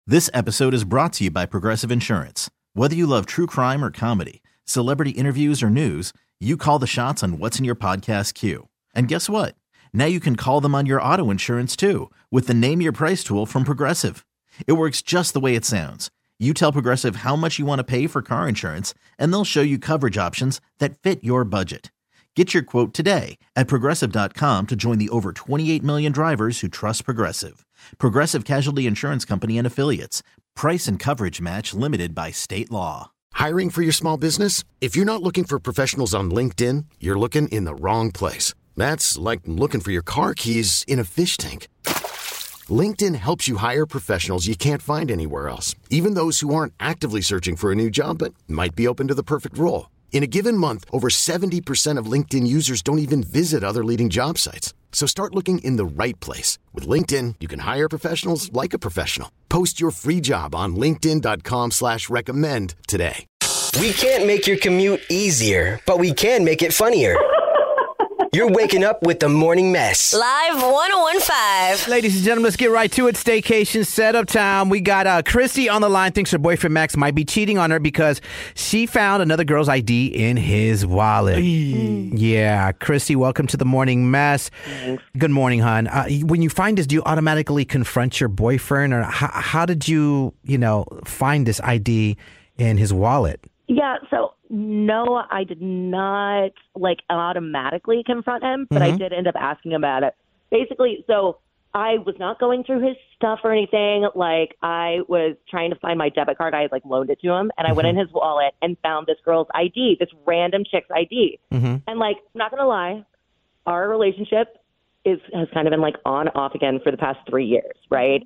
This episode is brought to you by Progressive Insurance. Whether you love true crime or comedy, celebrity interviews or news, you call the shots on what's in your podcast queue. And guess what? Now you can call them on your auto insurance too with the Name Your Price tool from Progressive. It works just the way it sounds. You tell Progressive how much you want to pay for car insurance, and they'll show you coverage options that fit your budget. Get your quote today at Progressive.com to join the over 28 million drivers who trust Progressive. Progressive Casualty Insurance Company and Affiliates. Price and coverage match limited by state law. Hiring for your small business? If you're not looking for professionals on LinkedIn, you're looking in the wrong place. That's like looking for your car keys in a fish tank. LinkedIn helps you hire professionals you can't find anywhere else, even those who aren't actively searching for a new job but might be open to the perfect role. In a given month, over 70% of LinkedIn users don't even visit other leading job sites. So start looking in the right place. With LinkedIn, you can hire professionals like a professional. Post your free job on linkedin.com/recommend today. We can't make your commute easier, but we can make it funnier. You're waking up with the Morning Mess. Live 101.5. Ladies and gentlemen, let's get right to it. Staycation setup time. We got Christy on the line. Thinks her boyfriend Max might be cheating on her because she found another girl's ID in his wallet. Yeah. Christy, welcome to the Morning Mess. Thanks. Good morning, hon. When you find this, do you automatically confront your boyfriend? Or how did you find this ID in his wallet? Yeah, so no, I did not automatically confront him, but I did end up asking him about it. Basically, so I was not going through his stuff or anything. I was trying to find my debit card. I had loaned it to him, and I went in his wallet and found this girl's ID, this random chick's ID. And I'm not gonna lie, our relationship has kind of been on off again for the past 3 years, right?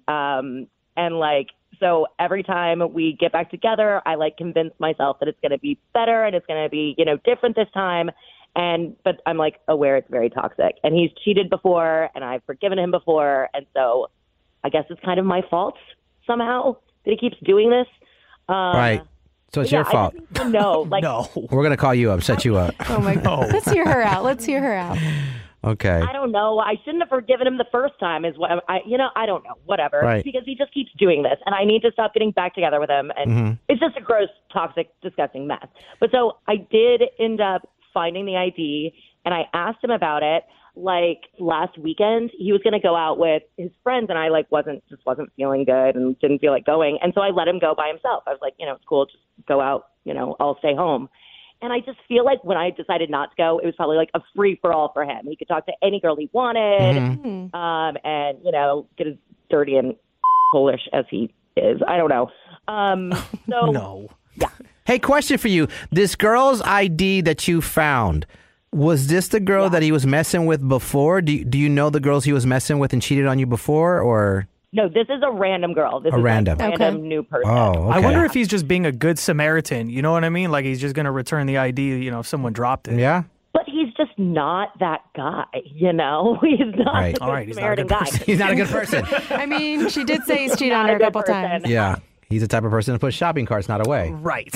So every time we get back together, I convince myself that it's going to be better and it's going to be, different this time. But I'm aware it's very toxic, and he's cheated before and I've forgiven him before. And so I guess it's kind of my fault somehow that he keeps doing this. Right. So it's your fault. No, no. We're going to call you up, set you up. Oh my God. Let's hear her out. Okay. I don't know. I shouldn't have forgiven him the first time is what I don't know. Whatever. Right. Because he just keeps doing this, and I need to stop getting back together with him. And it's just a gross, toxic, disgusting mess. But so I did end up finding the ID, and I asked him about it. Last weekend, he was going to go out with his friends, and I wasn't feeling good and didn't feel like going. And so I let him go by himself. I was like, it's cool. Just go out. I'll stay home. And I just feel like when I decided not to go, it was probably a free-for-all for him. He could talk to any girl he wanted and, get as dirty and Polish as he is. I don't know. So No. Yeah. Hey, question for you. This girl's ID that you found, was this the girl that he was messing with before? Do you know the girls he was messing with and cheated on you before, or... No, this is a random girl. This is random. a random new person. Oh, okay. I wonder if he's just being a good Samaritan. You know what I mean? He's just going to return the ID, if someone dropped it. Yeah. But he's just not that guy, He's not Right. a All right, good he's not a Samaritan good guy. He's not a good person. I mean, she did say he's cheated on Not a her a good couple person. times. Yeah. He's the type of person to put shopping carts not away. Right.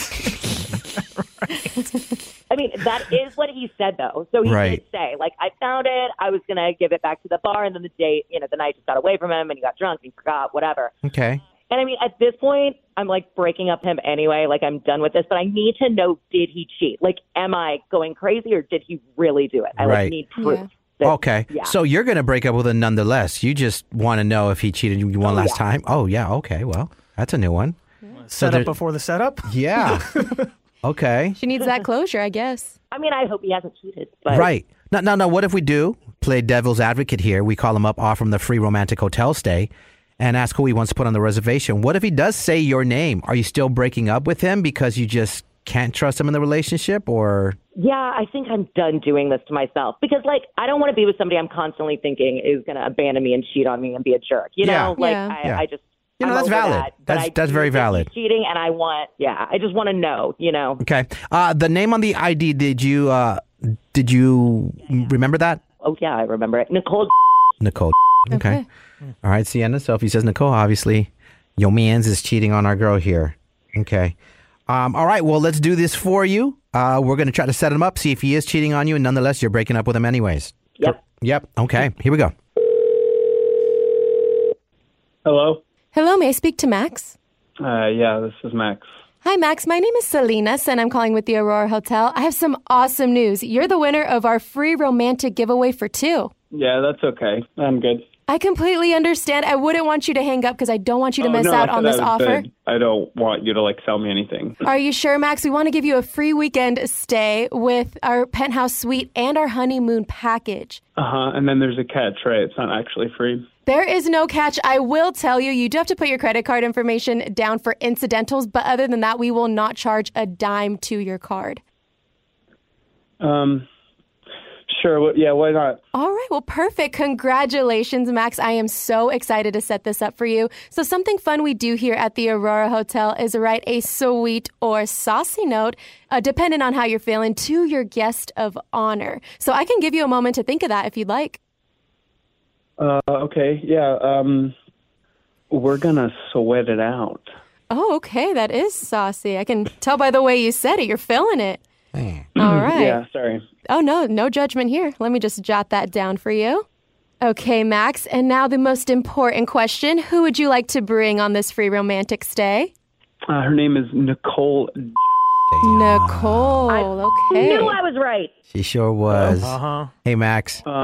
I mean, that is what he said, though. So he Right. did say, I found it. I was going to give it back to the bar. And then the night just got away from him and he got drunk and he forgot, whatever. Okay. And I mean, at this point, I'm breaking up him anyway. I'm done with this. But I need to know, did he cheat? Am I going crazy or did he really do it? I Right. need proof. Yeah. that- Okay. Yeah. So you're going to break up with him nonetheless. You just want to know if he cheated you one last time. Oh, yeah. Okay. Well, that's a new one. Set there- up before the setup? Yeah. Okay. She needs that closure, I guess. I mean, I hope he hasn't cheated. But Right. No. What if we do play devil's advocate here? We call him up, offer him the free romantic hotel stay, and ask who he wants to put on the reservation. What if he does say your name? Are you still breaking up with him because you just can't trust him in the relationship, or? Yeah, I think I'm done doing this to myself because, I don't want to be with somebody I'm constantly thinking is going to abandon me and cheat on me and be a jerk. You know, Yeah. I just. You know, I'm that's over valid. that, but That's very valid. He's cheating, and I just want to know. Okay. The name on the ID, did you remember that? Oh yeah, I remember it. Nicole. Okay. All right, Sienna. So if he says Nicole, obviously, your mans is cheating on our girl here. Okay. All right. Well, let's do this for you. We're going to try to set him up, see if he is cheating on you, and nonetheless, you're breaking up with him anyways. Yep. Okay. Here we go. Hello? Hello, may I speak to Max? Yeah, this is Max. Hi, Max. My name is Salinas, and I'm calling with the Aurora Hotel. I have some awesome news. You're the winner of our free romantic giveaway for 2. Yeah, that's okay. I'm good. I completely understand. I wouldn't want you to hang up because I don't want you to miss out on this offer. Good. I don't want you to sell me anything. Are you sure, Max? We want to give you a free weekend stay with our penthouse suite and our honeymoon package. And then there's a catch, right? It's not actually free. There is no catch. I will tell you, you do have to put your credit card information down for incidentals, but other than that, we will not charge a dime to your card. Sure. Yeah, why not? All right. Well, perfect. Congratulations, Max. I am so excited to set this up for you. So something fun we do here at the Aurora Hotel is write a sweet or saucy note, depending on how you're feeling, to your guest of honor. So I can give you a moment to think of that if you'd like. Okay. Yeah. We're going to sweat it out. Oh, okay. That is saucy. I can tell by the way you said it. You're feeling it. All right. Yeah, sorry. Oh, no judgment here. Let me just jot that down for you. Okay, Max. And now the most important question. Who would you like to bring on this free romantic stay? Her name is Nicole. Nicole. Okay. I knew I was right. She sure was. Hey, Max. There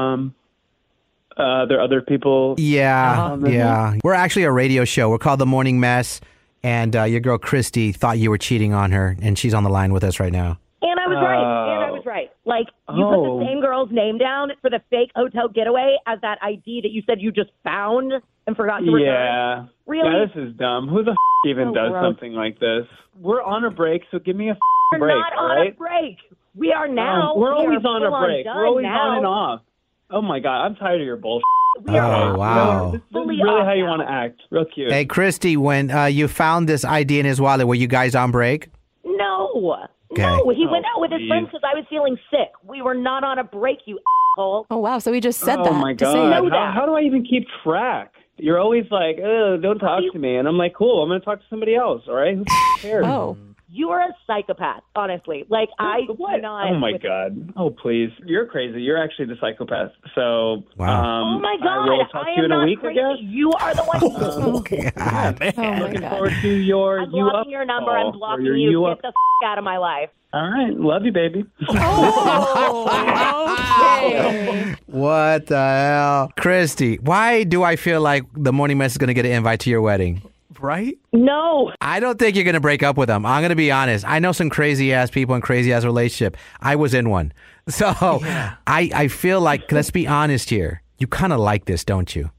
are other people. Yeah. We're actually a radio show. We're called The Morning Mess. And your girl, Christy, thought you were cheating on her. And she's on the line with us right now. And I was right. You put the same girl's name down for the fake hotel getaway as that ID that you said you just found and forgot to return. Yeah. Really? Yeah, this is dumb. Who the even does something like this? We're on a break, so give me a break, We're not all on right? a break. We are now. We're always We are on a full break. done We're always now. on and off. Oh, my God. I'm tired of your bullshit. We are wow. This is fully really off how you now. want to act. Real cute. Hey, Christy, when you found this ID in his wallet, were you guys on break? No. Okay. No, he went out with his please. friends because I was feeling sick. We were not on a break, you asshole. Oh, wow. So we just said that. Oh, my to say God. that. Know that. How do I even keep track? You're always like, don't talk to me. And I'm like, cool, I'm going to talk to somebody else, all right? Who cares? Oh. You are a psychopath, honestly. I What? do not. Oh, my God. Oh, please. You're crazy. You're actually the psychopath. So, Wow. Oh, my God. I will talk to am you in a not week, crazy. I guess. You are the one. God. Oh, my Looking God. forward to your I'm you up blocking your number. call, I'm blocking or your you. up. Get the out of my life. All right. Love you, baby. Okay. What the hell? Christy, why do I feel like the Morning Mess is going to get an invite to your wedding? Right? No. I don't think you're going to break up with him. I'm going to be honest. I know some crazy-ass people in crazy-ass relationship. I was in one. So I feel like, let's be honest here. You kind of like this, don't you?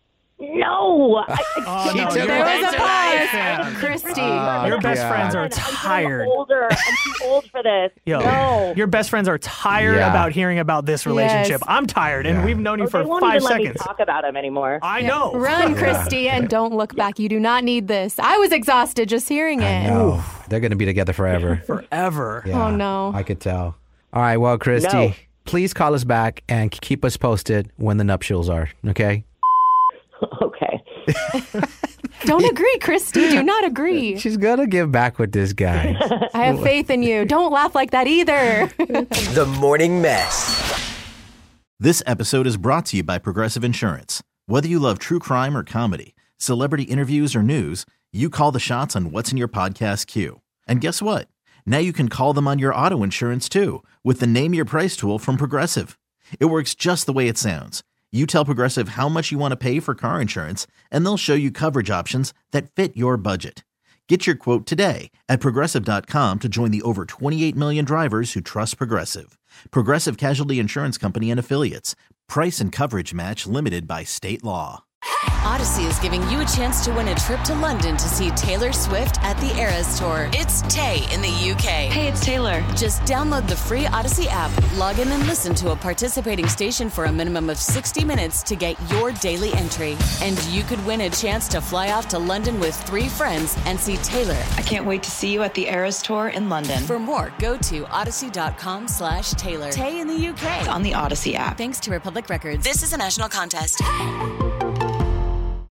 No. Oh, no. took There was a pause. fan. Christy. Your best God. friends are I'm tired. getting older. I'm too old for this. Yo, No. your best friends are tired Yeah. about hearing about this relationship. Yes. I'm tired, and we've known you They for won't 5 even let me seconds. talk about him anymore. I know. Run, Christy, and don't look back. You do not need this. I was exhausted just hearing it. No. They're going to be together forever. Forever. Yeah, Oh, no. I could tell. All right, well, Christy, No. please call us back and keep us posted when the nuptials are, okay? Okay. Don't agree, Christy. Do not agree. She's going to get back with this guy. I have faith in you. Don't laugh like that either. The Morning Mess. This episode is brought to you by Progressive Insurance. Whether you love true crime or comedy, celebrity interviews or news, you call the shots on what's in your podcast queue. And guess what? Now you can call them on your auto insurance too with the Name Your Price tool from Progressive. It works just the way it sounds. You tell Progressive how much you want to pay for car insurance, and they'll show you coverage options that fit your budget. Get your quote today at Progressive.com to join the over 28 million drivers who trust Progressive. Progressive Casualty Insurance Company and Affiliates. Price and coverage match limited by state law. Odyssey is giving you a chance to win a trip to London to see Taylor Swift at the Eras Tour. It's Tay in the UK. Hey, it's Taylor. Just download the free Odyssey app, log in and listen to a participating station for a minimum of 60 minutes to get your daily entry. And you could win a chance to fly off to London with 3 friends and see Taylor. I can't wait to see you at the Eras Tour in London. For more, go to odyssey.com/Taylor. Tay in the UK. It's on the Odyssey app. Thanks to Republic Records. This is a national contest.